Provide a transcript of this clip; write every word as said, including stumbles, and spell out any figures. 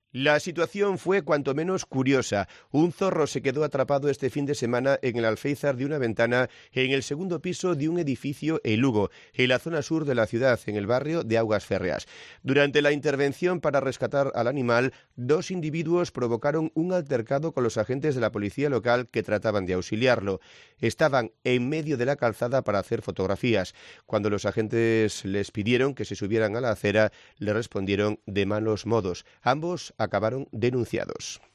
La situación fue cuanto menos curiosa. Un zorro se quedó atrapado este fin de semana en el alféizar de una ventana en el segundo piso de un edificio en Lugo, en la zona sur de la ciudad, en el barrio de Augas Férreas. Durante la intervención para rescatar al animal, dos individuos provocaron un altercado con los agentes de la policía local que trataban de auxiliarlo. Estaban en medio de la calzada para hacer fotografías. Cuando los agentes les pidieron que se subieran a la acera, le respondieron de malos modos. Ambos acabaron denunciados.